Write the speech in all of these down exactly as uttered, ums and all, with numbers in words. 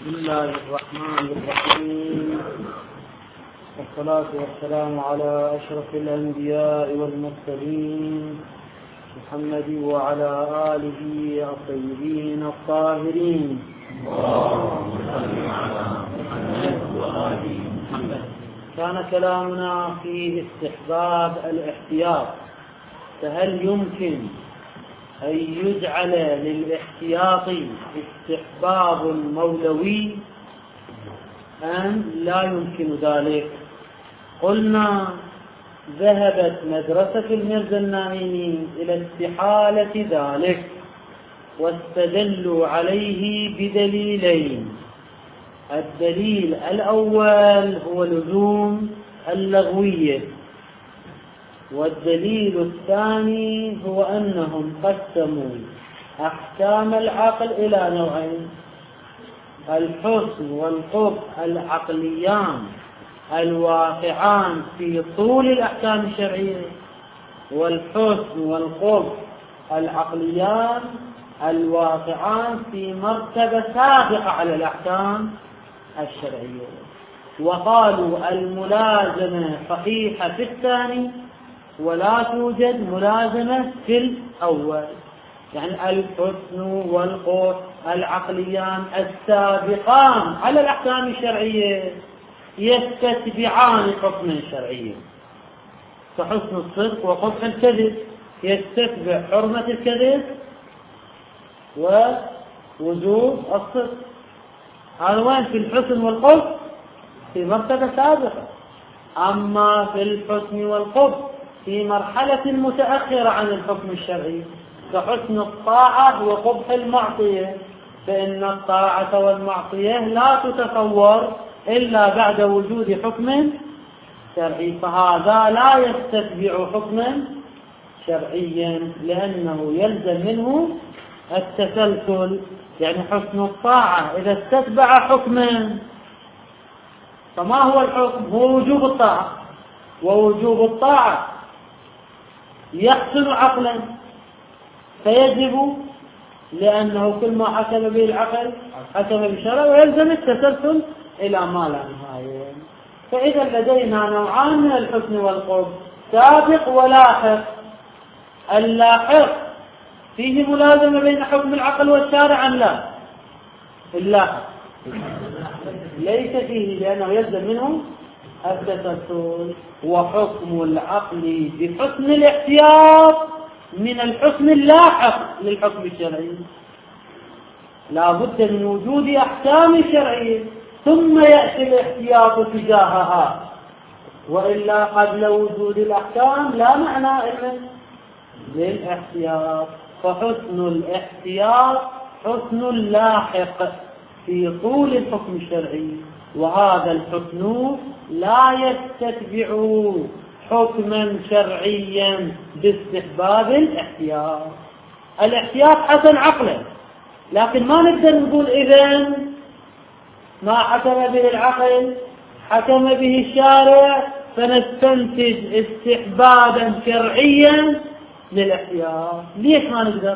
بسم الله الرحمن الرحيم، والصلاة والسلام على أشرف الأنبياء والمرسلين محمد وعلى آله الطيبين الطاهرين. اللهم صل على محمد وآل محمد. كان كلامنا في استحباب الاحتياط، فهل يمكن أن يجعل للاحتياط استحباب مولوي أم لا يمكن ذلك؟ قلنا ذهبت مدرسة الميرزا النعيمي إلى استحالة ذلك، واستدلوا عليه بدليلين. الدليل الأول هو لزوم اللغوية، والدليل الثاني هو أنهم قسموا أحكام العقل إلى نوعين: الحسن والقبح العقليان الواقعان في طول الأحكام الشرعية، والحسن والقبح العقليان الواقعان في مرتبة سابقة على الأحكام الشرعية. وقالوا الملازمة صحيحة في الثاني ولا توجد ملازمة في الأول، يعني الحسن والقبح العقليان السابقان على الأحكام الشرعية يستتبعان حكما شرعيا، فحسن الصدق وقبح الكذب يستتبع حرمة الكذب ووجوب الصدق. هذا وين في الحسن والقبح؟ في مرتبة سابقة. أما في الحسن والقبح في مرحلة متأخرة عن الحكم الشرعي، كحسن الطاعة وقبح المعصية، فإن الطاعة والمعصية لا تتصور إلا بعد وجود حكم شرعي، فهذا لا يستتبع حكما شرعيا لأنه يلزم منه التسلسل. يعني حسن الطاعة إذا استتبع حكما، فما هو الحكم؟ هو وجوب الطاعة، ووجوب الطاعة يحسن عقلا فيجب، لأنه كل ما حكم به العقل حكم بالشرع، ويلزم التسلسل إلى ما لا نهاية. فإذا لدينا نوعان من الحسن والقبح: سابق ولاحق. اللاحق فيه ملازمة بين حكم العقل والشارع أم لا؟ اللاحق ليس فيه، لأنه يلزم منه التسلسل. وحكم العقل بحسن الاحتياط من الحكم اللاحق للحكم الشرعي، لا بد من وجود أحكام شرعية ثم يأتي الاحتياط تجاهها، وإلا قبل وجود الأحكام لا معنى للاحتياط. فحسن الاحتياط حسن لاحق في طول الحكم الشرعي، وهذا الحسن لا يستتبع حكما شرعيا باستحباب الاحتياط. الاحتياط حسن عقلا، لكن ما نقدر نقول إذن ما حكم به العقل حكم به الشارع فنستنتج استحبابا شرعيا للاحتياط. ليش ما نقدر؟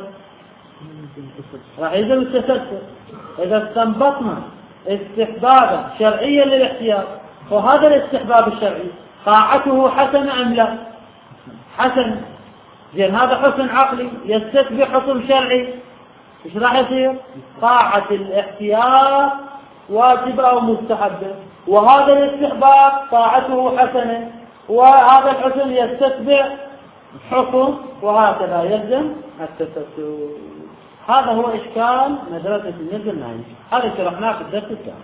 راح يلزم التسلسل. إذا استنبطنا استحبابا شرعيا للاحتياط، وهذا الاستحباب الشرعي طاعته حسن أم لا؟ حسن. زين، هذا حسن عقلي يستتبع حكم شرعي، ايش راح يصير؟ طاعة الاحتياط واجبة أو مستحبة، وهذا الاستحباب طاعته حسنة، وهذا الحسن يستتبع حكم، وهكذا يلزم التسلسل. هذا هو إشكال مدرسة الميرزا النعيمي، هذا شرحناه في الدرس الثاني.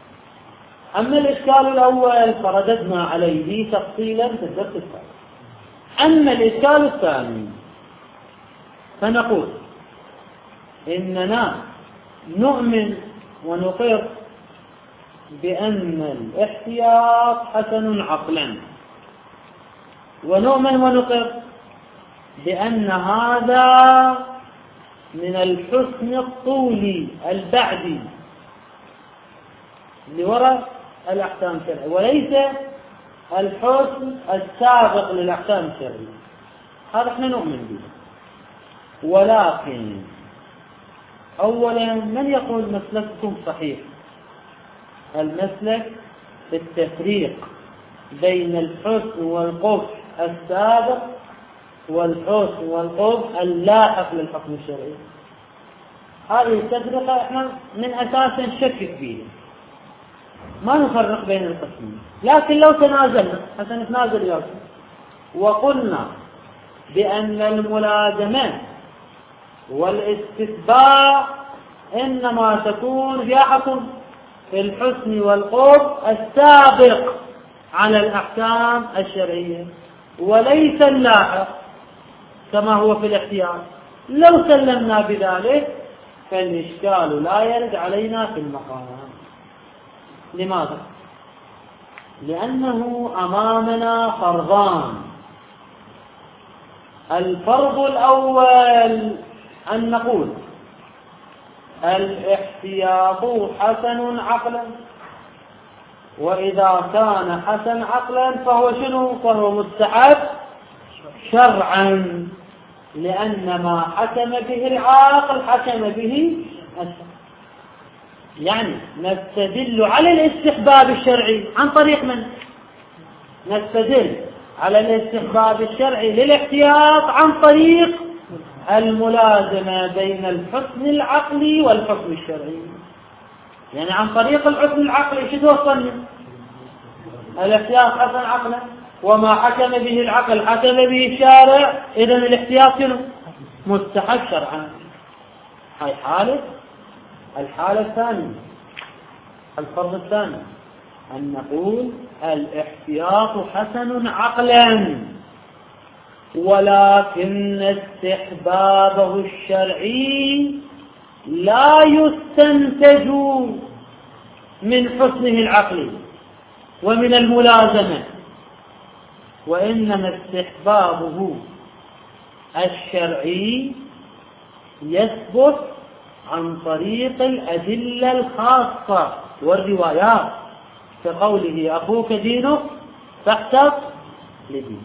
أما الإشكال الأول فرددنا عليه تفصيلا في الدرس الثاني. أما الإشكال الثاني فنقول إننا نؤمن ونقر بأن الاحتياط حسن عقلا، ونؤمن ونقر بأن هذا من الحسن الطولي البعدي لوراء الأحكام الشرعية، وليس الحسن السابق للأحكام الشرعية. هذا احنا نؤمن به. ولكن أولا من يقول مسلككم صحيح؟ المسلك في التفريق بين الحسن والقبح السابق والحسن والقبح اللاحق للحكم الشرعي. هذه التفرقة احنا من أساس نشكك فيها، ما نفرق بين القسمين. لكن لو تنازلنا حتى نتنازل ياكم وقلنا بأن الملازمة والاستتباع إنما تكون في حكم الحسن والقبح السابق على الأحكام الشرعية وليس اللاحق كما هو في الاحتياط، لو سلمنا بذلك فالإشكال لا يرد علينا في المقام. لماذا؟ لأنه أمامنا فرضان. الفرض الأول أن نقول الاحتياط حسن عقلا، وإذا كان حسن عقلا فهو شنو؟ فهو مستحب شرعا، لأن ما حكم به العاقل حكم به الشرع. يعني نستدل على الاستحباب الشرعي عن طريق من؟ نستدل على الاستحباب الشرعي للاحتياط عن طريق الملازمة بين الحكم العقلي والحكم الشرعي. يعني عن طريق الحكم العقلي شو توصلنا؟ الاحتياط حسن عقلا، وما حكم به العقل حكم به الشارع، إذن الاحتياط شنو؟ مستحب شرعا. هاي حالة. الحالة الثانية، الفرض الثاني، أن نقول الاحتياط حسن عقلا، ولكن استحبابه الشرعي لا يستنتج من حسنه العقلي ومن الملازمة، وإنما استحبابه الشرعي يثبت عن طريق الأدلة الخاصة والروايات، كقوله أخوك دينك فاحتط لدينك.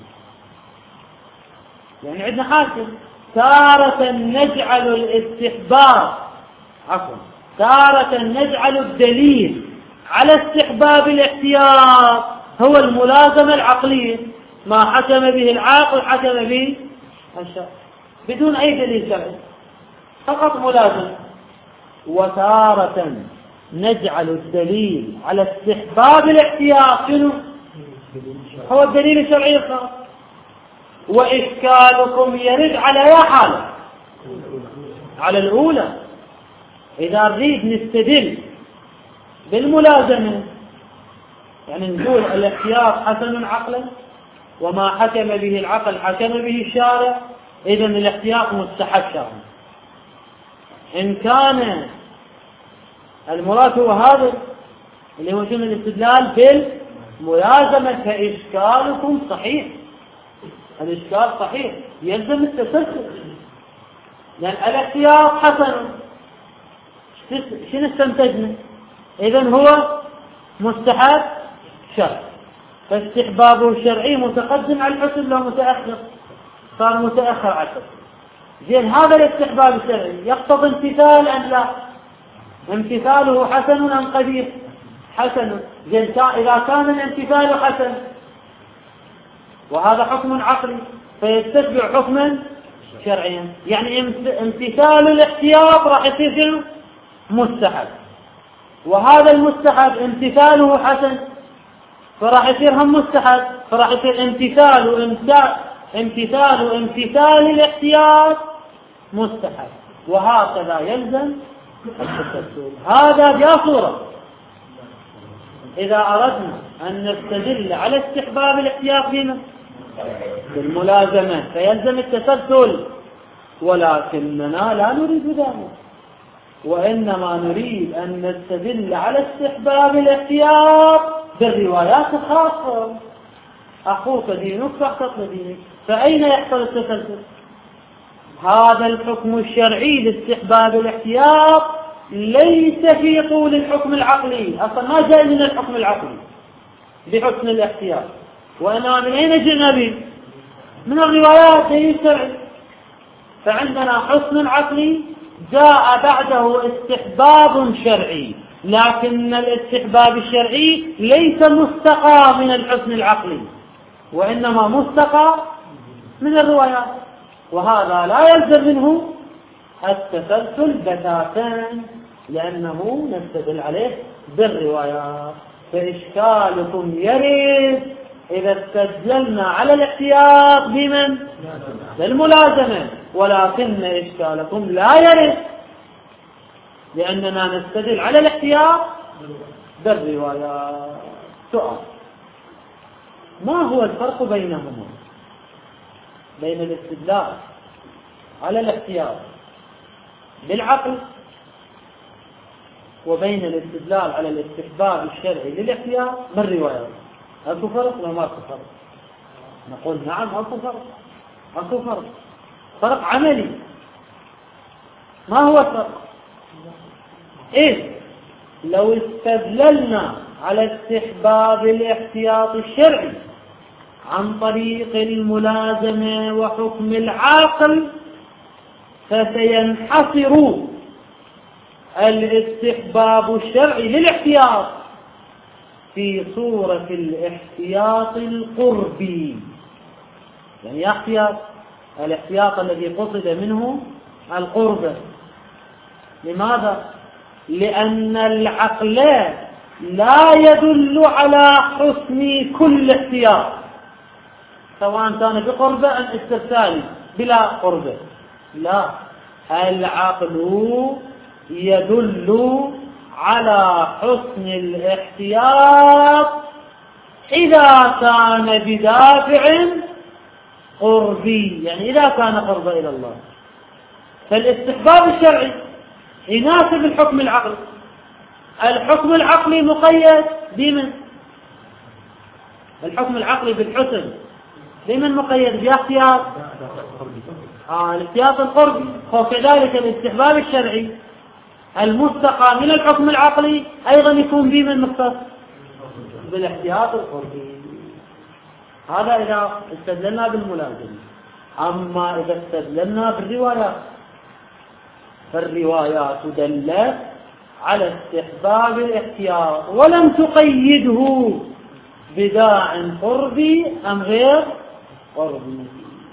يعني عندنا حاجة، تارة نجعل الاستحباب عفوا تارة نجعل الدليل على استحباب الاحتياط هو الملازمة العقلية، ما حكم به العاقل حكم به الشرع بدون أي دليل شرعي، فقط ملازمة. وتارة نجعل الدليل على استحباب الاحتياط شنو؟ هو الدليل الشرعي الخاص. وإشكالكم يرد على يا حالة؟ على الأولى. إذا نريد نستدل بالملازمة يعني نقول الاحتياط حسن عقلا، وما حكم به العقل حكم به الشارع، إذن الاحتياط مستحب شرعا. إن كان المراد هو هذا اللي هو شنو الاستدلال بالملازمة، فإشكالكم صحيح، الإشكال صحيح، يلزم التسلسل، لأن الاحتياط حسن شنو استنتجنا؟ إذن هو مستحب شرع، فاستحبابه الشرعي متقدم على الحسن لو متأخر، صار متأخر على الحسن. زين هذا الاستحباب الشرعي يقتضي امتثال أم لا؟ امتثاله حسن أم قبيح؟ حسن. زين إذا كان الامتثال حسن وهذا حكم عقلي فيتبع حكما شرعيا، يعني امتثال الاحتياط راح يصير شنو؟ مستحب، وهذا المستحب امتثاله حسن فراح يصير هم مستحب، فراح يصير امتثال وامتثال امتثال وامتثال الاحتياط مستحب، وهكذا يلزم التسلسل. هذا جاء صورة. إذا أردنا أن نستدل على استحباب الاحتياط بما بالملازمة فيلزم التسلسل، ولكننا لا نريد ذلك، وإنما نريد أن نستدل على استحباب الاحتياط بالروايات الخاصة، أخوك دينك فاحتط لدينك. فأين يحصل التسلسل؟ هذا الحكم الشرعي لاستحباب الاحتياط ليس في طول الحكم العقلي، أصلا ما جاء من الحكم العقلي بحسن الاحتياط، وإنما من أين جئنا به؟ من الروايات دليل شرعي. فعندنا حسن عقلي جاء بعده استحباب شرعي، لكن الاستحباب الشرعي ليس مستقى من الحسن العقلي، وإنما مستقى من الروايات، وهذا لا يلزم منه التسلسل بتاتا، لأنه نستدل عليه بالروايات. فإشكالكم يرد إذا استدللنا على الاحتياط بمن؟ بالملازمة، ولكن إشكالكم لا يرد لأننا نستدل على الاحتياط بالروايات. سؤال: ما هو الفرق بينهما، بين الاستدلال على الاحتياط بالعقل وبين الاستدلال على الاستحباب الشرعي للاحتياط بالروايات؟ أكو فرق ولا ما أكو فرق؟ نقول نعم أكو فرق، أكو فرق، فرق عملي. ما هو الفرق؟ إيه؟ لو استدللنا على استحباب الاحتياط الشرعي عن طريق الملازمة وحكم العاقل فسينحصر الاستحباب الشرعي للاحتياط في صورة الاحتياط القربي. يعني احتياط الاحتياط الذي قصد منه القرب. لماذا؟ لأن العقل لا يدل على حسن كل احتياط، سواء كان بقربة أم استرسالي بلا قربة. لا، العقل يدل على حسن الاحتياط إذا كان بدافع قربي، يعني إذا كان قرب إلى الله. فالاستحباب الشرعي يناسب الحكم العقلي. الحكم العقلي مقيد بمن؟ الحكم العقلي بالحسن بمن مقيد؟ باحتياط آه الاحتياط القربي. وكذلك الاستحباب الشرعي المستقى من الحكم العقلي أيضا يكون بمن مختص؟ بالاحتياط القربي. هذا إذا استدللنا بالملازمة. أما إذا استدللنا بالروايات فالروايات دلت على استحباب الاحتياط ولم تقيده بداع قربي أم غير قربي.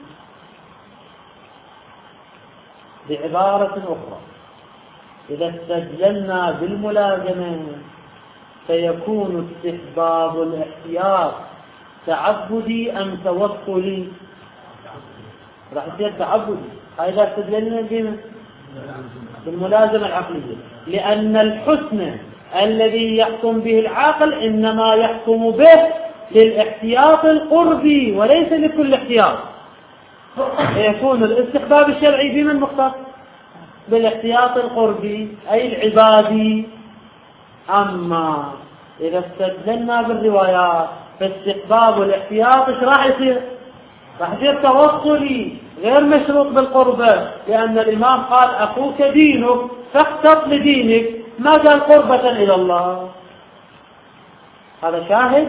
بعبارة أخرى، إذا استدللنا بالملازمة فيكون استحباب الاحتياط تعبدي أم توصلي؟ راح يصير تعبدي. هذا استدللنا بما بالملازمة العقلية، لأن الحسن الذي يحكم به العاقل إنما يحكم به للاحتياط القربي وليس لكل احتياط. فيكون الاستحباب الشرعي بمن مختص؟ بالاحتياط القربي أي العبادي. أما إذا استدللنا بالروايات فاستحباب الاحتياط ايش راح يصير؟ راح يصير توصلي غير مشروط بالقربة، لأن الإمام قال أخوك دينك فاختط لدينك، ما قال قربة إلى الله. هذا شاهد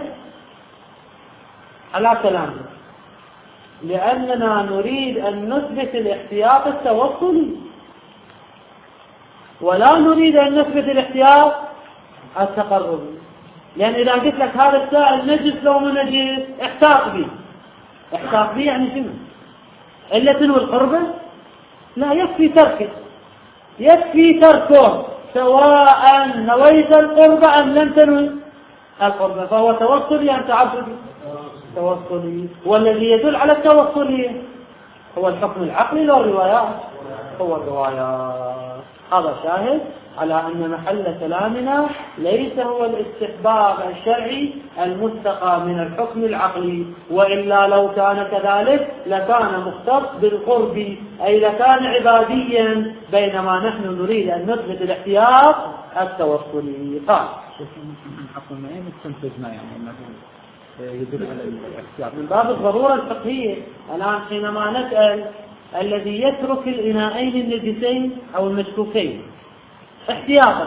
على كلامه، لأننا نريد أن نثبت الاحتياط التوصلي ولا نريد أن نثبت الاحتياط التقربي. لأن إذا قلت لك هذا السائل نجس لو ما نجس احتاط به، احتاط به يعني شنو؟ إلا تنوي القربة؟ لا، يكفي تركه، يكفي تركه سواء نويت القربة أم لم تنوي القربة، فهو توصلي أم تعبدي؟ توصلي. والذي يدل على التوصلي هو الحكم العقلي لو الروايات، هو الروايات. هذا شاهد على أن محل كلامنا ليس هو الاستحباب الشرعي المستقى من الحكم العقلي، وإلا لو كان كذلك لكان مختص بالقرب، أي لكان عباديا، بينما نحن نريد أن نثبت الاحتياط التوصلي. قال حكم معين مستنتج ما يعني يدل على الاحتياط من باب الضرورة الفقهية. الآن حينما نسأل الذي يترك الإناءين النجسين أو المشكوكين احتياطا،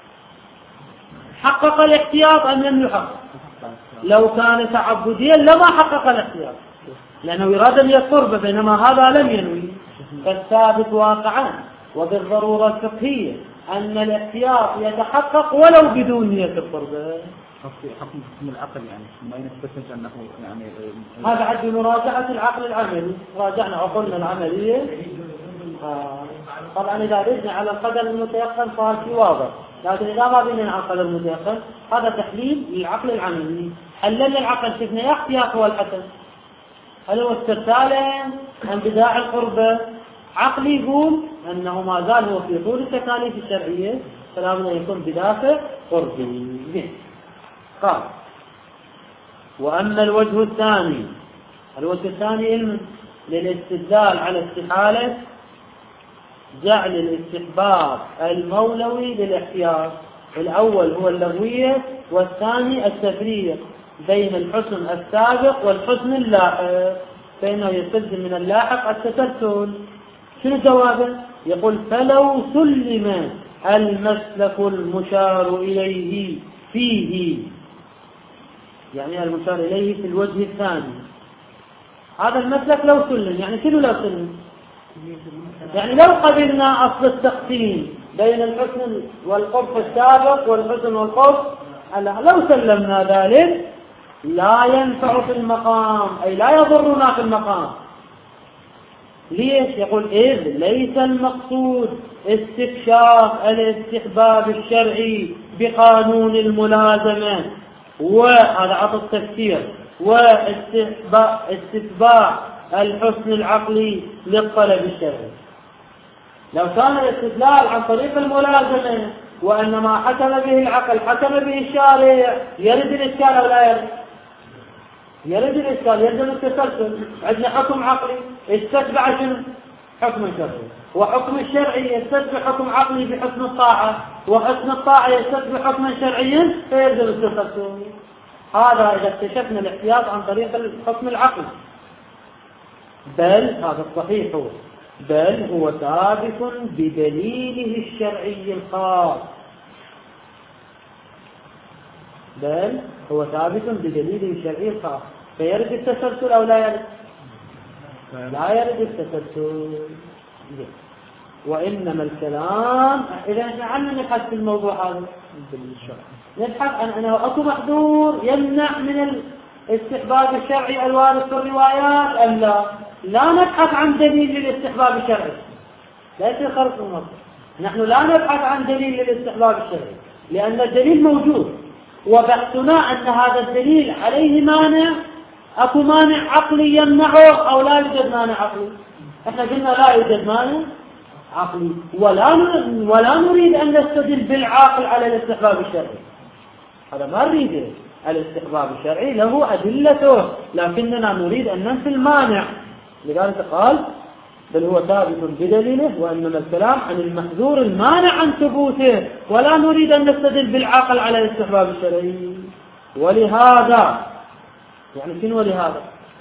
حقق الاحتياط أم لم يحقق؟ لو كان تعبديا لما حقق الاحتياط، لأنه يراد أن يقرب، بينما هذا لم ينوي، فالثابت واقعا وبالضرورة الفقهية أن الاحتياط يتحقق ولو بدون نية القربة. حكم حكم العقل يعني ما ينفذ أنه يعني هذا عد مراجعة العقل العملي. راجعنا عقولنا العملية. آه. طبعا إذا ردنا على القدر المتيقن فهذا شيء واضح، لكن إذا ما بينا على القدر المتيقن هذا تحليل للعقل العملي. حللنا العقل شفنا يا احتياط هو الحسن، هل هو استرسالا عن بداع القربة؟ عقلي يقول أنه ما زال هو في طول التكاليف الشرعية فلا بد أن يكون بدافع قربي. قال وأما الوجه الثاني، الوجه الثاني علم للاستدلال على استحالة جعل الاستحباب المولوي للاحتياط. الأول هو اللغوية والثاني التفريق بين الحسن السابق والحسن اللاحق، فإنه يستلزم من اللاحق التسلسل. شنو جوابه؟ يقول فلو سلم المسلك المشار إليه فيه، يعني المشار إليه في الوجه الثاني، هذا المسلك لو سلم، يعني شنو لو سلم؟ يعني لو قبلنا أصل التقسيم بين الحسن والقبح السابق والحسن والقبح، لو سلمنا ذلك لا ينفع في المقام، أي لا يضرنا في المقام. ليش؟ يقول إذ ليس المقصود استكشاف الاستحباب الشرعي بقانون الملازمة، وهذا عطف تفسير، واستتباع الحسن العقلي للطلب الشرعي. لو كان الاستدلال عن طريق الملازمة وأن ما حكم به العقل حكم به الشارع، يرد الإشكال أو لا يرد؟ يرد الإشكال، يلزم التسلسل. عندنا حكم عقلي استتبع شنو؟ حكم شرعي، وحكم الشرعي يستتبع حكم عقلي بحسن الطاعة، وحسن الطاعة يستتبع حكما شرعيا فيلزم التسلسل. هذا إذا اكتشفنا الاحتياط عن طريق الحكم العقلي. بل هذا الصحيح هو بل هو ثابت بدليله الشرعي الخاص بل هو ثابت بدليله الشرعي الخاص فيرد التسلسل أو لا يرد؟ لا يرد التسلسل. وإنما الكلام إذا نحن نبحث في الموضوع هذا نبحث عن أنه أكو محظور يمنع من الاستحباب الشرعي الوارد في الروايات أم لا؟ لا نبحث عن دليل للاستحباب الشرعي، ليس خرق المصر. نحن لا نبحث عن دليل للاستحباب الشرعي لأن الدليل موجود، وبحثنا أن هذا الدليل عليه مانع، أكو مانع عقلي يمنعه أو لا يوجد مانع عقلي. احنا قلنا لا يوجد مانع عقلي، ولا ولا نريد أن نستدل بالعاقل على الاستحباب الشرعي، هذا ما نريده. الاستحباب الشرعي له أدلته، لكننا نريد أن ننفي المانع. لذلك قال بل هو ثابت بدليله، وإنما الكلام عن المحذور المانع عن ثبوته، ولا نريد أن نستدل بالعقل على الاستحباب الشرعي. ولهذا يعني شنو ولهذا؟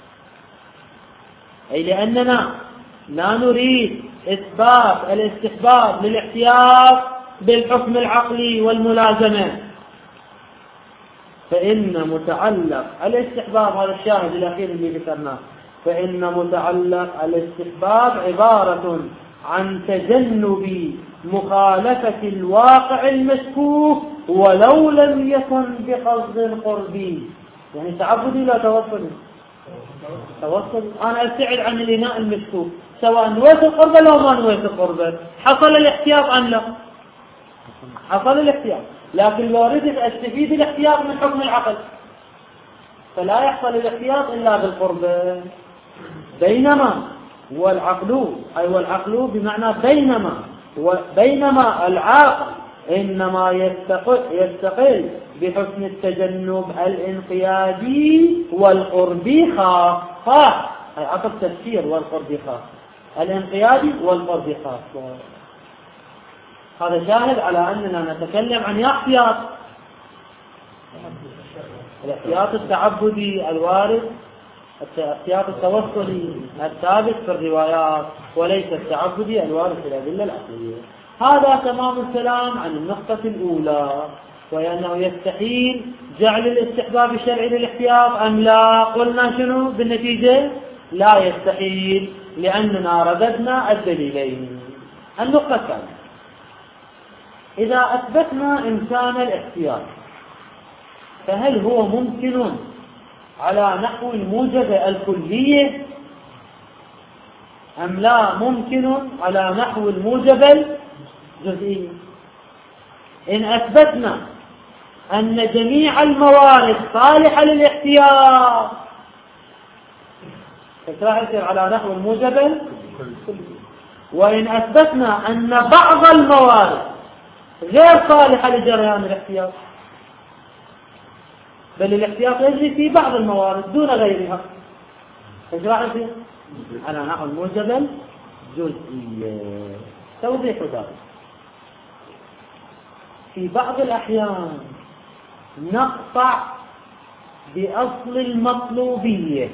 أي لأننا لا نريد إثبات الاستحباب للاحتياط بالحكم العقلي والملازمة، فإن متعلق الاستحباب، هذا الشاهد الأخير اللي ذكرناه، فإن متعلق الاستحباب عبارة عن تجنب مخالفة الواقع المشكوك ولو لم يكن بقصد القرب. يعني تعبدي لا توصلي توصل أنا أبتعد عن الإناء المشكوك سواء نويت القربة لو ما نويت القربة، حصل الاحتياط أم لا؟ حصل الاحتياط، لكن لو ردت أستفيد الاحتياط من حكم العقل فلا يحصل الاحتياط إلا بالقربة. بينما والعقل أي والعقل بمعنى بينما وبينما العاقل إنما يستقل, يستقل بحسن التجنب الانقيادي والقربي خاصة، أي عقل تفسير والقربي خاص، الانقيادي والقربي خاص. هذا شاهد على أننا نتكلم عن احتياط، الاحتياط التعبدي الوارد، الاحتياط التوصلي الثابت في الروايات، وليس التعبدي الوارد في الأدلة العقلية. هذا تمام الكلام عن النقطة الأولى، وهي أنه يستحيل جعل الاستحباب الشرعي للاحتياط أم لا؟ قلنا شنو بالنتيجة؟ لا يستحيل، لأننا رددنا الدليلين. النقطة الثانية، إذا أثبتنا إمكان الاحتياط فهل هو ممكن على نحو الموجبة الكلية أم لا ممكن على نحو الموجبة الجزئية؟ إن أثبتنا أن جميع الموارد صالحة للاحتياط فراح يصير على نحو الموجبة، وإن أثبتنا أن بعض الموارد غير صالحة لجريان الاحتياط بل الاحتياط يجري في بعض الموارد دون غيرها، فراح يصير على نحو الموجبة الجزئية. توضيح ذلك، في بعض الأحيان نقطع بأصل المطلوبية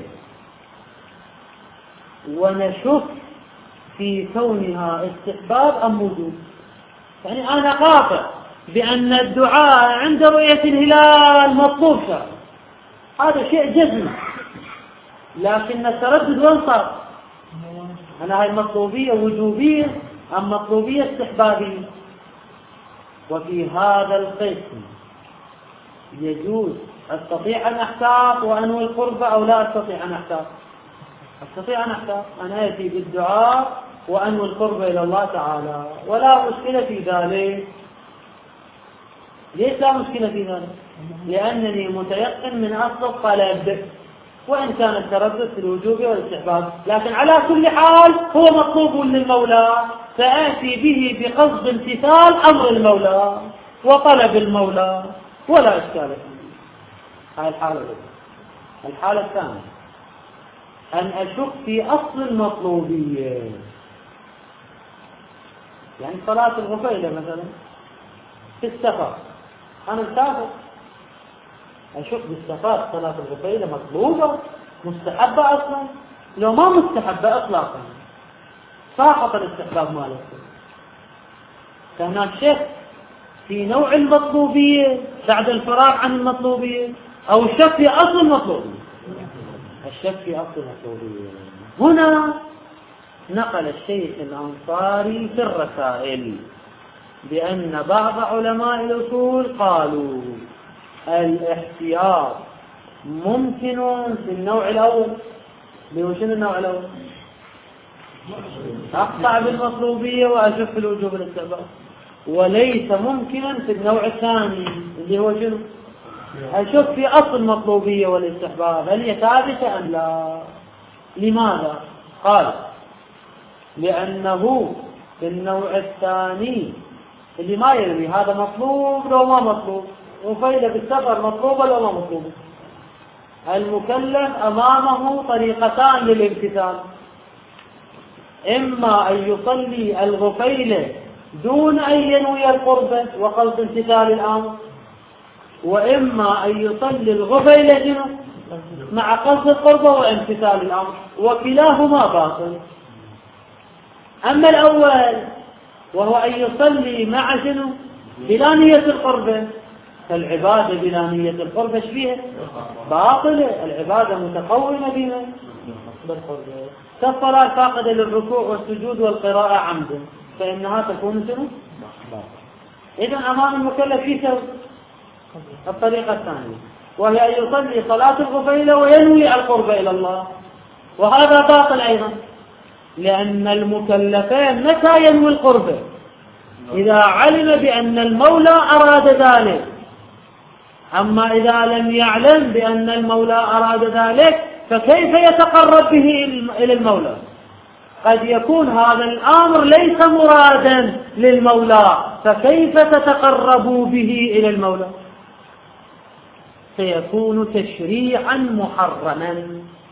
ونشك في كونها استحباب أم وجوب. يعني أنا قاطع بأن الدعاء عند رؤية الهلال مطلوب شرعا، هذا شيء جزم، لكن التردد وين صار؟ أنا هاي مطلوبية وجوبية أم مطلوبية استحبابية؟ وفي هذا القسم يجوز أستطيع أن أحتاط وأنوي القربة أو لا أستطيع أن أحتاط؟ أستطيع أن أحتاط، أنا آتي بالدعاء وأنوي القربة إلى الله تعالى ولا مشكلة في ذلك. ليس لا مشكلة في ذلك؟ لأنني متيقن من أصل الطلب، وإن كان التردد في الوجوب والاستحباب، لكن على كل حال هو مطلوب للمولى، سآتي به بقصد امتثال أمر المولى وطلب المولى ولا إشكال فيه. هذه الحالة الأولى. الحالة الثانية أن أشك في أصل المطلوبية، يعني صلاة الغفيلة مثلا في السفر، أنا مسافر أشك بالسفر صلاة الغفيلة مطلوبة مستحبة أصلا، لو ما مستحبة أطلاقا ساقط الاستحباب مالك، فهناك شك في نوع المطلوبية بعد الفراغ عن المطلوبية، أو الشك في أصل المطلوبية. الشك في أصل المطلوبية هنا نقل الشيخ الأنصاري في الرسائل بأن بعض علماء الأصول قالوا الاحتياط ممكن في النوع الأول. بوشن النوع الأول؟ أقطع بالمطلوبية وأشك في الوجوب الاستحباب، وليس ممكنا في النوع الثاني اللي هو شنو؟ أشك في أصل المطلوبية والاستحباب هل هي ثابتة أم لا. لماذا؟ قال لأنه في النوع الثاني اللي ما يروي هذا مطلوب لو ما مطلوب، وفيلة بالسفر مطلوبة لو ما مطلوبة، المكلف أمامه طريقتان للامتثال، إما أن يصلي الغفيلة دون أن ينوي القربة وقصد امتثال الأمر، وإما أن يصلي الغفيلة مع قصد القربة وامتثال الأمر، وكلاهما باطل. أما الأول وهو أن يصلي مع شنو؟ بلا نية القربة، فالعبادة بلا نية القربة فيها باطلة، العبادة متقومة بها بالقربة، كالصلاة فاقدة للركوع والسجود والقراءة عمدا فإنها تكون شنو؟ إذن أمام المكلف في سوء الطريقة الثانية، وهي أن يصلي صلاة الغفيلة وينوي القربة إلى الله، وهذا باطل أيضا، لأن المكلفين متى ينوي القربة؟ إذا علم بأن المولى أراد ذلك. أما إذا لم يعلم بأن المولى أراد ذلك فكيف يتقرب به إلى المولى؟ قد يكون هذا الأمر ليس مرادا للمولى، فكيف تتقربوا به إلى المولى؟ سيكون تشريعا محرما،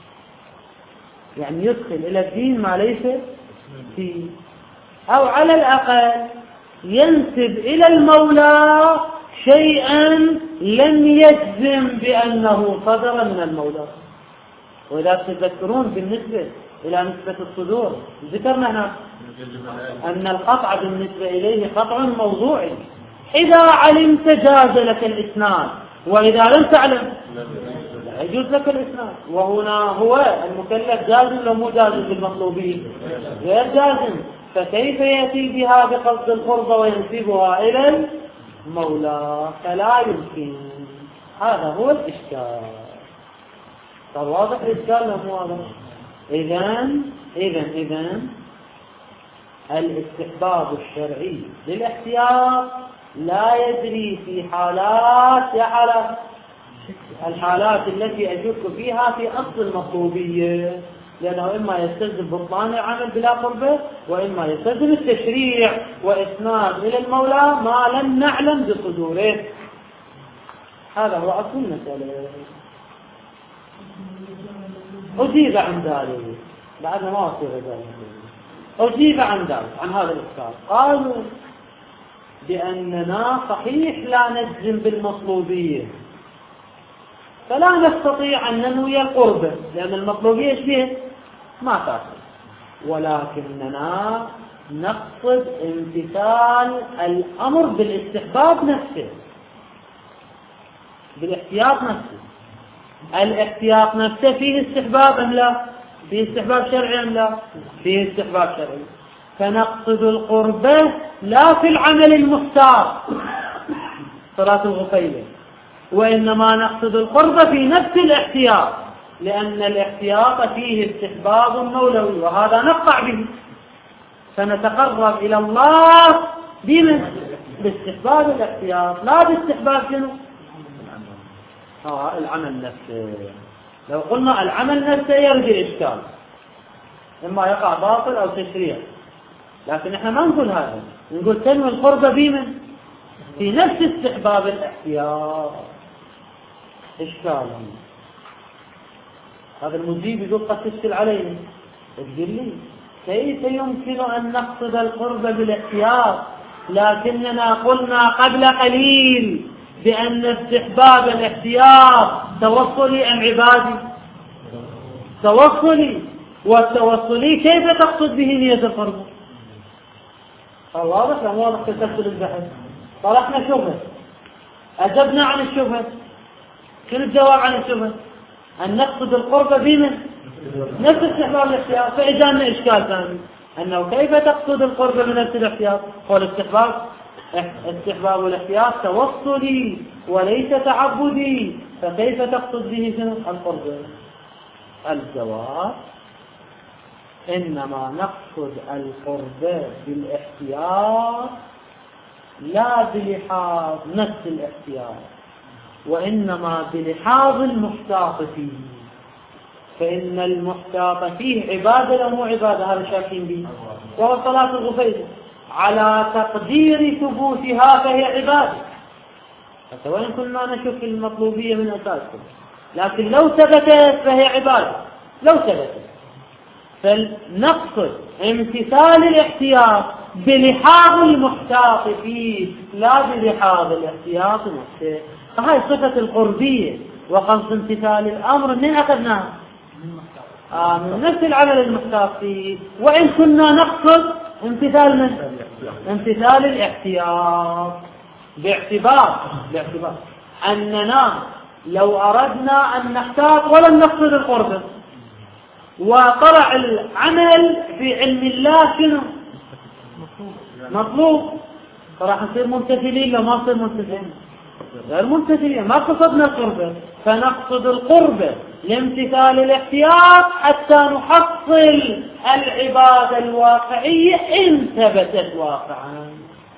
يعني يدخل إلى الدين ما ليس فيه، أو على الأقل ينسب إلى المولى شيئا لم يجزم بأنه صدر من المولى. وإذا تذكرون بالنسبة إلى نسبة الصدور ذكرنا هنا أن القطع بالنسبة إليه قطع موضوعي، إذا علمت جاز لك الإسناد، وإذا لم تعلم لا يجوز لك الإسناد. وهنا هو المكلف جازم لو مو جازم بالمطلوبين؟ غير جازم، فكيف يأتي بها بقصد القرب وينسبها إلى المولى؟ فلا يمكن. هذا هو الإشكال. صار واضح الإشكال لهم واضح؟ إذن إذن إذن الاستحباب الشرعي للاحتياط لا يجري في حالات يا حالات الحالات التي أشك فيها في أصل المطلوبية، لأنه إما يستلزم بطلان العمل بلا قربة، وإما يستلزم التشريع وإسناد إلى المولى ما لم نعلم بصدوره. هذا هو أصل المسألة. أجيب عن ذلك بعد ما أصير ذلك أجيب عن ذلك عن هذا الإشكال. قالوا بأننا صحيح لا نجزم بالمطلوبية، فلا نستطيع أن ننوي القربة لأن المطلوبية شبه ما تأخذ، ولكننا نقصد امتثال الأمر بالاستحباب نفسه، بالاحتياط نفسه. الاحتياط نفسه فيه استحباب أم لا؟ فيه استحباب شرعي أم لا؟ فيه استحباب شرعي. فنقصد القربة لا في العمل المختار صلاة الغفيلة، وإنما نقصد القربة في نفس الاحتياط، لأن الاحتياط فيه استحباب مولوي وهذا نقطع به، فنتقرب إلى الله بمن؟ باستحباب الاحتياط لا باستحباب شنو؟ آه العمل نفسه. لو قلنا العمل نفسه يرجع إشكال، إما يقع باطل أو تشريع، لكن إحنا ما نقول هذا، نقول تنوي القربة بمن؟ في نفس استحباب الاحتياط. إشكال. هذا المجيب يقول قد تشكل عليه، تقول لي كيف يمكن أن نقصد القربة بالاحتياط لكننا قلنا قبل قليل بأن استحباب الاحتياط توصلي أم عبادي؟ توصلي، والتوصلي كيف تقصد به نية القربة؟ واضح لم واضح تسلسل البحث؟ طرحنا شبهة، أجبنا عن الشبهة، شنو الجواب عن الشبهة؟ أن نقصد القربة بمن؟ نفس استحباب الاحتياط. فإجانا إشكال ثاني أنه كيف تقصد القربة من نفس الاحتياط؟ قول استحباب استحباب الاحتياط توصلي وليس تعبدي، فكيف تقصد به القربة؟ الجواب إنما نقصد القربة بالاحتياط لا بلحاظ نفس الاحتياط، وإنما بلحاظ المحتاط فيه، فإن المحتاط فيه عبادة أو مو عبادة؟ هذا شاكين به، وهو صلاة الغفيلة على تقدير ثبوتها فهي عبادة، حتى وإن كنا نشوف المطلوبية من أساسها، لكن لو ثبتت فهي عبادة. لو ثبتت فلنقصد امتثال الاحتياط بلحاظ المحتاط فيه لا بلحاظ الاحتياط نفسه. فهي صفة القربية وقصد امتثال الأمر من أخذناها آه من نفس العمل المحتاط فيه، وإن كنا نقصد امتثال من؟ امتثال الاحتياط باعتبار باعتبار أننا لو أردنا أن نحتاط ولم نقصد القربة وطلع العمل في علم الله شنو؟ مطلوب، فراح نصير ممتثلين لو ما نصير ممتثلين غير ممتثلين، ما قصدنا القربة. فنقصد القربة لامتثال الاحتياط حتى نحصل العبادة الواقعية إن ثبتت واقعا.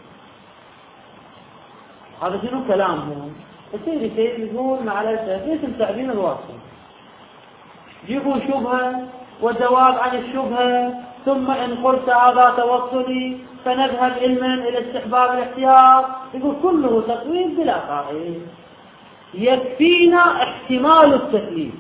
هذا شنو كلامهم؟ يصير شيء يقول معلش ليش التعبين الواقعي، يجيبوا شبهة وجواب عن الشبهة، ثم إن قلت هذا توصلي فنذهب علما إلى استحباب الاحتياط. يقول كله تقويم بلا قاعدة، يكفينا احتمال التكليف.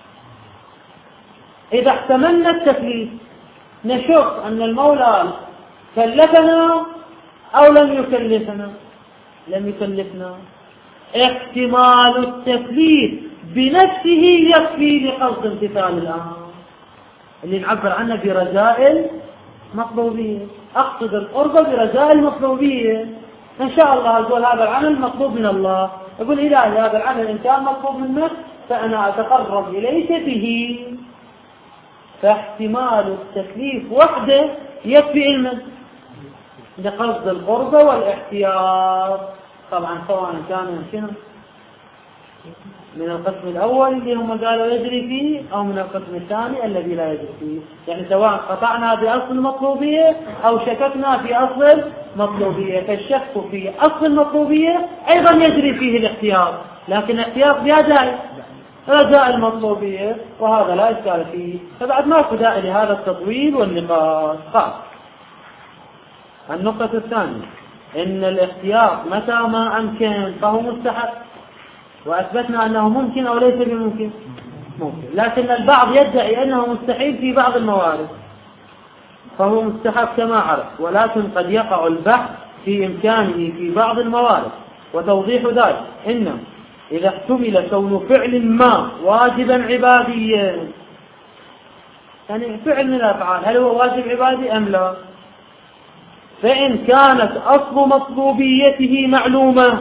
إذا احتملنا التكليف نشوف أن المولى كلفنا أو لم يكلفنا. لم يكلفنا، احتمال التكليف بنفسه يكفي لقصد امتثال الأمر اللي نعبر عنه برجاء المطلوبية. أقصد القربة برجاء المطلوبية، إن شاء الله أقول هذا العمل مطلوب من الله، أقول إلهي هذا العمل إن كان مطلوب منك فأنا أتقرب إليك به. فاحتمال التكليف وحده يكفي علما لقصد القربة والاحتياط. طبعا سواء كان يمكنه من القسم الأول اللي هم قالوا يجري فيه أو من القسم الثاني الذي لا يجري فيه، يعني سواء قطعنا بأصل المطلوبية أو شككنا في أصل المطلوبية، فالشك في أصل المطلوبية أيضا يجري فيه الاحتياط، لكن الاحتياط بها جائز رجاء المطلوبية، وهذا لا إشكال فيه. فبعد ما داعي لهذا التطويل والنقاش. خاص النقطة الثانية إن الاحتياط متى ما أمكن فهو مستحب، وأثبتنا أنه ممكن أو ليس بممكن ممكن، لكن البعض يدعي أنه مستحيل في بعض الموارد، فهو مستحب كما عرف، ولكن قد يقع البحث في إمكانه في بعض الموارد. وتوضيح ذلك إنه إذا احتمل كون فعل ما واجبا عباديا، يعني فعل من الأفعال هل هو واجب عبادي أم لا، فإن كانت أصل مطلوبيته معلومة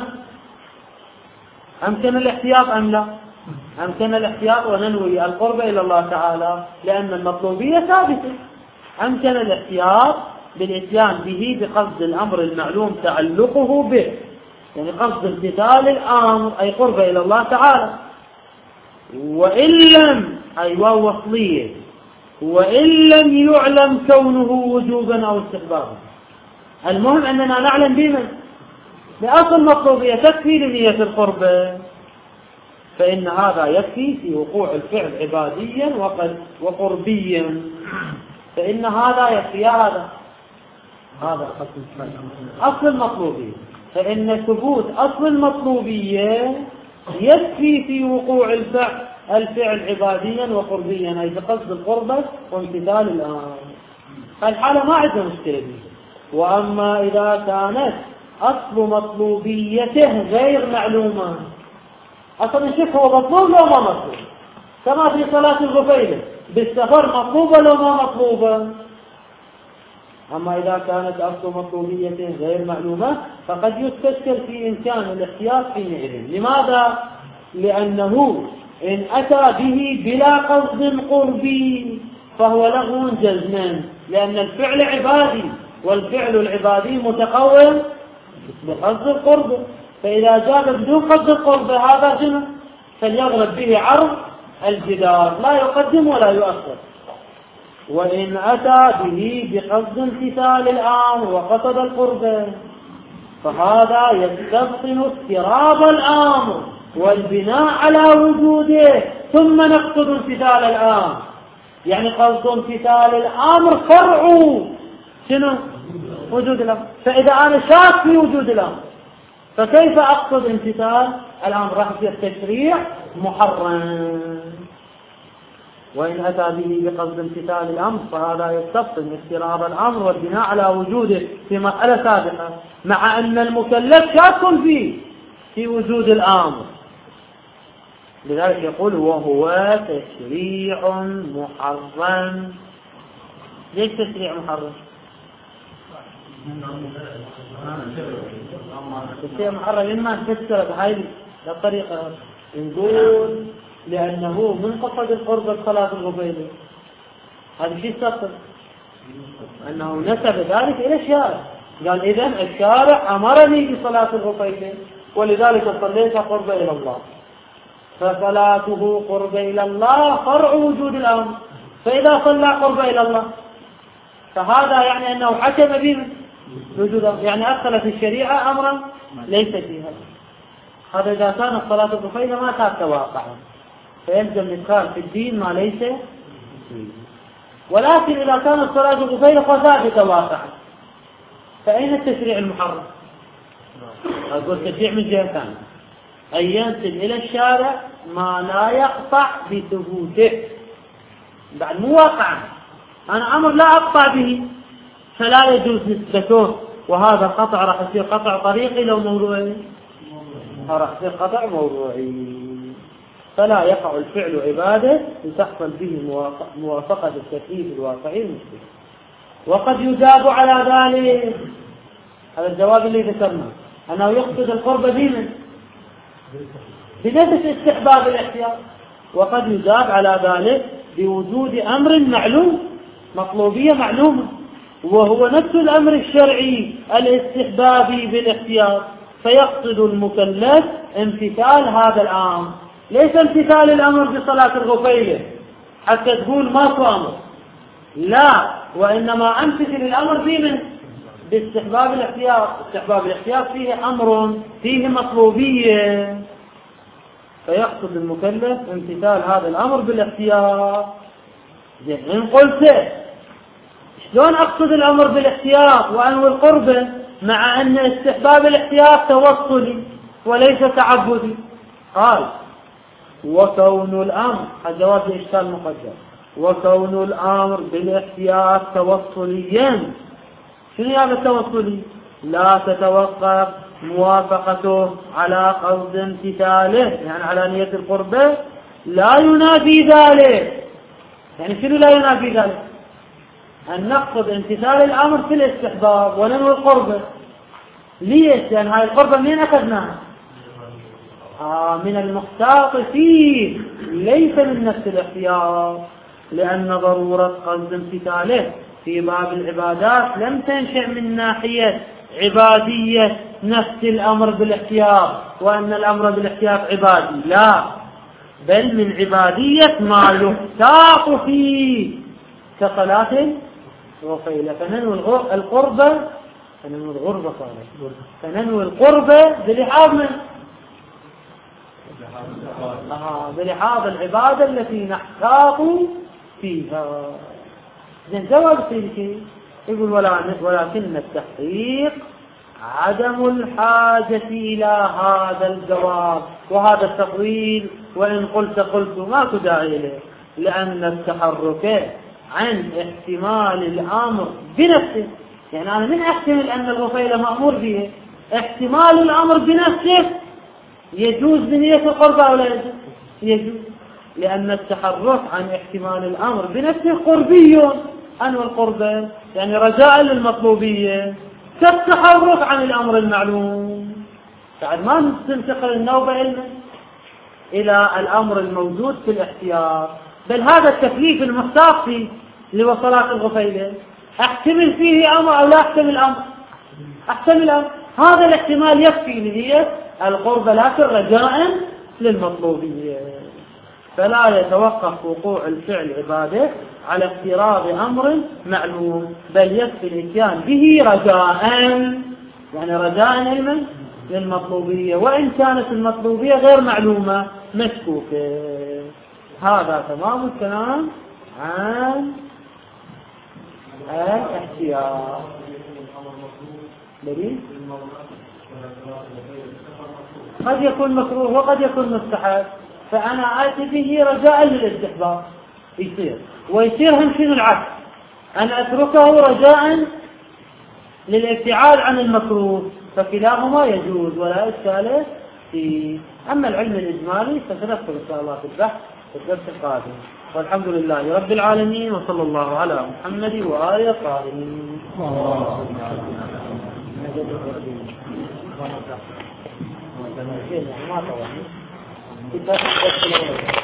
أمكن الاحتياط أم لا؟ أمكن الاحتياط وننوي القرب إلى الله تعالى لأن المطلوبية ثابتة. أمكن الاحتياط بالإتيان به بقصد الأمر المعلوم تعلقه به، يعني قصد امتثال الأمر أي قرب إلى الله تعالى. وإن لم أي واو وصلية، وإن لم يعلم كونه وجوبا أو استحبابا، المهم أننا نعلم بمن بأصل مطلوبية تكفي لنية القربة، فإن هذا يكفي في وقوع الفعل عباديا وقربيا، فإن هذا يكفي. هذا هذا أصل المطلوبية، فإن ثبوت أصل المطلوبية يكفي في وقوع الفعل الفعل عباديا وقربيا، أي بقصد القربة وامتثال الأمر. فالحالة ما عندنا مشكلة به. وأما إذا كانت أصل مطلوبيته غير معلومة، أصلا نشوف هو مطلوب لو ما مطلوب، كما في صلاة الغفيلة بالسفر مطلوبة لو ما مطلوبة. أما إذا كانت أصل مطلوبيته غير معلومة فقد يستشكل في إمكان الاحتياط حينئذ. لماذا؟ لأنه إن أتى به بلا قصد قربي فهو لغو جزما، لأن الفعل عبادي والفعل العبادي متقوم بقصد القرب، فإذا جاء بدون قصد القرب هذا جنة، فليغلب به عرض الجدار لا يقدم ولا يؤخر. وإن أتى به بقصد امتثال الأمر وقصد القرب فهذا يستبطن اضطراب الأمر والبناء على وجوده ثم نقصد امتثال الأمر، يعني قصد امتثال الأمر فرع شنو؟ وجود الأمر. فإذا أنا شاك في وجود الأمر فكيف أقصد امتثال الأمر؟ راح يصير تشريع محرم. وإن أتى به بقصد امتثال الأمر فهذا يستبطن اضطراب الأمر والبناء على وجوده في مسألة سابقة، مع أن المكلف شاك فيه في وجود الأمر. لذلك يقول وهو تشريع محرم. ليش تشريع محرم؟ تشريع محرم إما نفسر بهذه الطريقة، نقول لأنه من قصد القرب الصلاة الغفيلة، هذا شيء سطر أنه نسب ذلك إلى الشارع، قال إذن الشارع أمرني بصلاة الغفيلة ولذلك صليت قرب إلى الله، فصلاته قرب إلى الله فرع وجود الأمر، فإذا صلى قرب إلى الله فهذا يعني أنه حكم به وجود الأمر، يعني أدخل في الشريعة أمرا ليس فيها. هذا إذا كانت صلاة الغفيلة ما كانت واقعا فيلزم الإدخال في الدين ما ليس فيه. ولكن إذا كانت صلاة الغفيلة فثابتة واقعا فأين التشريع المحرم؟ أقول تشريع من جهة ثانية أن ينسب إلى الشارع ما لا يقطع بثبوته، بعد مو واقعا، أنا أمر لا أقطع به فلا يجوز نسبته، وهذا قطع راح يصير قطع طريقي لو موضوعي، راح يصير قطع موضوعي، فلا يقع الفعل عبادة لتحصل به موافقة التكليف الواقعي المسلم. وقد يجاب على ذلك، هذا الجواب اللي ذكرناه، أنه يقصد القرب بمن بنفس استحباب الاحتياط، وقد يجاب على ذلك بوجود أمر معلوم، مطلوبية معلومة، وهو نفس الأمر الشرعي الاستحبابي بالاختيار، فيقصد المكلف امتثال هذا الأمر، ليس امتثال الأمر بصلاة الغفيلة حتى تقول ماكو أمر، لا، وإنما امتثل الأمر بمن؟ باستحباب الاختيار. استحباب الاختيار فيه أمر فيه مطلوبية، فيقصد المكلف امتثال هذا الأمر بالاختيار. إن قلت شلون أقصد الأمر بالاختيار وأنوي القربة مع أن استحباب الاختيار توصلي وليس تعبدي؟ قال وكون الأمر، الجواب بإشكال مقدر، وكون الأمر بالاختيار توصليا. شنو هذا التوصلي؟ لا تتوقف موافقته على قصد امتثاله، يعني على نية القربة، لا ينافي ذلك. يعني شنو لا ينافي ذلك؟ أن نقصد امتثال الأمر في الاستحباب وننوي القربة. ليش؟ لأن هاي القربة منين أخذناها؟ آه من المختاط فيه، ليس من نفس الاختيار، لأن ضرورة قصد امتثاله في باب العبادات لم تنشأ من ناحية عبادية نفس الأمر بالاختيار وأن الأمر بالاختيار عبادي، لا، بل من عبادية ما يختاط فيه كصلاة الغفيلة. فننوي القربة فننوي الغربة صالح فننوي القربة بلحاظ من آه بلحاظ العبادة التي نحتاط فيها. زين جواب سيدي يقول ولكن التحقيق عدم الحاجة إلى هذا الجواب وهذا التطويل، وإن قلت قلت ما تداعي له، لأن التحرك عن احتمال الأمر بنفسه، يعني أنا من أحتمل أن الغفيلة مأمور به، احتمال الأمر بنفسه يجوز بنية القربة أو لا يجوز؟ يجوز، لأن التحرك عن احتمال الأمر بنفسه قربي أنوى القربة، يعني رجاء للمطلوبية، كالتحرك عن الأمر المعلوم. بعد ما تنتقل النوبة علما إلى الأمر الموجود في الاختيار، بل هذا التكليف المحتاط فيه لوصلات الغفيلة احتمل فيه أمر أو لا احتمل أمر؟ احتمل أمر. هذا الاحتمال يكفي لنية القربة، لكن رجاء للمطلوبية، فلا يتوقف وقوع الفعل عبادة على افتراض أمر معلوم، بل يكفي الاتيان به رجاء، يعني رجاء علما للمطلوبية، وإن كانت المطلوبية غير معلومة مشكوكة. هذا تمام الكلام عن الاحتياط. دليل قد يكون مكروه وقد يكون مستحب، فأنا آتي به رجاء للاستحباب يصير، ويصير هم شنو العكس، أنا أتركه رجاء للابتعاد عن المكروه، فكلاهما يجوز ولا إشكال فيه. أما العلم الإجمالي فسنذكر إن شاء الله في البحث في الدرس القادم، والحمد لله رب العالمين، وصلى الله على محمد وآله الطاهرين.